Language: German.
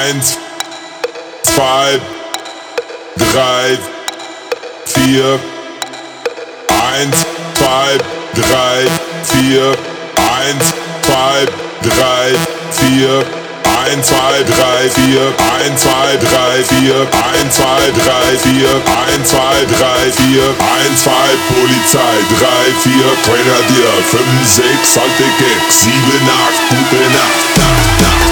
1, 2, 3, 4, 1, 2, 3, 4, 1, 2, 3, 4, 1, 2, 3, 4, 1, 2, 3, 4, 1, 2, 3, 4, 1, 2, 3, 4, 1, 2, Polizei, 3, 4, Grenadier, 5, 6, alte Gags, 7, 8, gute Nacht, Nacht, Nacht.